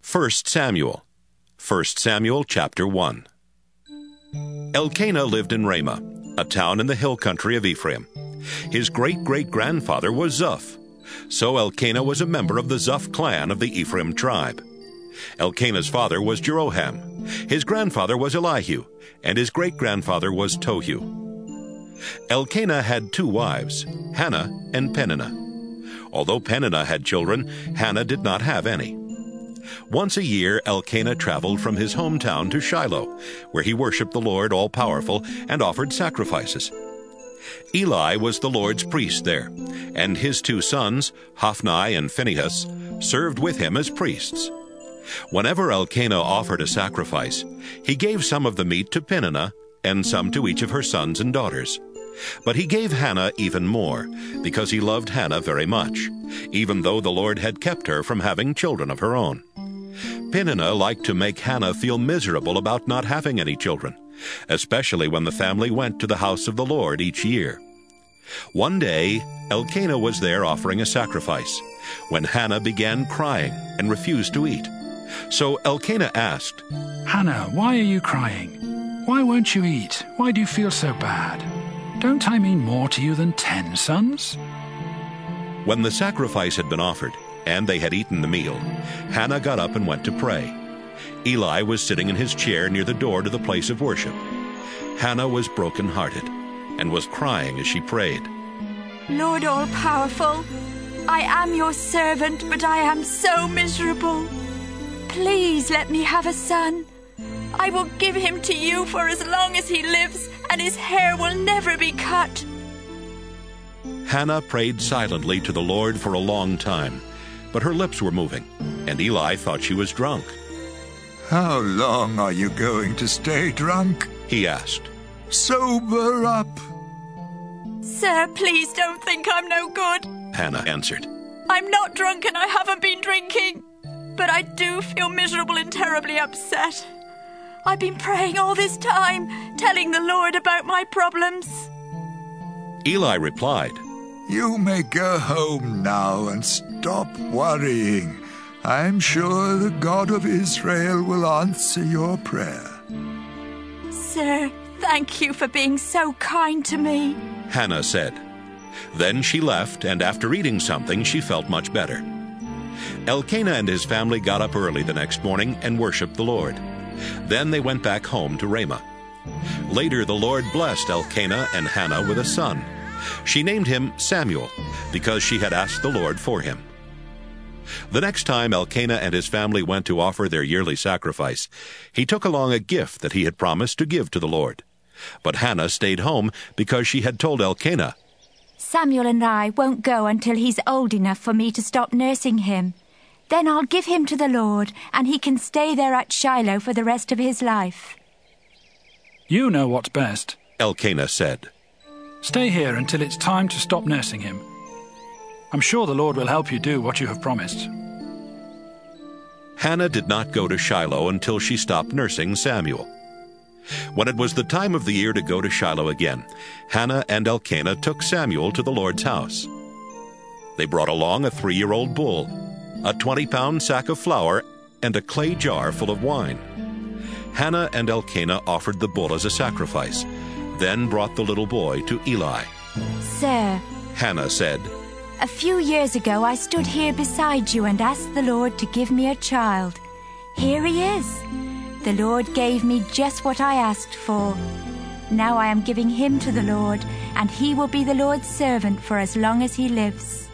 1 Samuel. 1 Samuel chapter 1. Elkanah lived in Ramah, a town in the hill country of Ephraim. His great-great-grandfather was Zuph. So Elkanah was a member of the Zuph clan of the Ephraim tribe. Elkanah's father was Jeroham. His grandfather was Elihu, and his great-grandfather was Tohu. Elkanah had 2 wives, Hannah and Peninnah. Although Peninnah had children, Hannah did not have any. Once a year Elkanah traveled from his hometown to Shiloh, where he worshipped the Lord all-powerful and offered sacrifices. Eli was the Lord's priest there, and his 2 sons, Hophni and Phinehas, served with him as priests. Whenever Elkanah offered a sacrifice, he gave some of the meat to Peninnah and some to each of her sons and daughters. But he gave Hannah even more, because he loved Hannah very much, even though the Lord had kept her from having children of her own. Peninnah liked to make Hannah feel miserable about not having any children, especially when the family went to the house of the Lord each year. One day, Elkanah was there offering a sacrifice, when Hannah began crying and refused to eat. So Elkanah asked, "Hannah, why are you crying? Why won't you eat? Why do you feel so bad? Don't I mean more to you than 10 sons? When the sacrifice had been offered, and they had eaten the meal, Hannah got up and went to pray. Eli was sitting in his chair near the door to the place of worship. Hannah was broken-hearted and was crying as she prayed. Lord all-powerful, I am your servant, but I am so miserable. Please let me have a son. I will give him to you for as long as he lives, and his hair will never be cut." Hannah prayed silently to the Lord for a long time, but her lips were moving, and Eli thought she was drunk. "How long are you going to stay drunk?" he asked. "Sober up." "Sir, please don't think I'm no good. Hannah answered. I'm not drunk and I haven't been drinking. But I do feel miserable and terribly upset. I've been praying all this time, telling the Lord about my problems." Eli replied, "You may go home now and stop worrying. I'm sure the God of Israel will answer your prayer." "Sir, thank you for being so kind to me," Hannah said. Then she left, and after eating something, she felt much better. Elkanah and his family got up early the next morning and worshipped the Lord. Then they went back home to Ramah. Later the Lord blessed Elkanah and Hannah with a son. She named him Samuel, because she had asked the Lord for him. The next time Elkanah and his family went to offer their yearly sacrifice, he took along a gift that he had promised to give to the Lord. But Hannah stayed home because she had told Elkanah, "Samuel and I won't go until he's old enough for me to stop nursing him. Then I'll give him to the Lord, and he can stay there at Shiloh for the rest of his life." You know what's best. Elkanah said. Stay here until it's time to stop nursing him. I'm sure the Lord will help you do what you have promised. Hannah did not go to Shiloh until she stopped nursing Samuel. When it was the time of the year to go to Shiloh again, Hannah and Elkanah took Samuel to the Lord's house. They brought along a 3-year-old bull, a 20-pound sack of flour, and a clay jar full of wine. Hannah and Elkanah offered the bull as a sacrifice, then brought the little boy to Eli. "Sir," Hannah said, "a few years ago I stood here beside you and asked the Lord to give me a child. Here he is. The Lord gave me just what I asked for. Now I am giving him to the Lord, and he will be the Lord's servant for as long as he lives."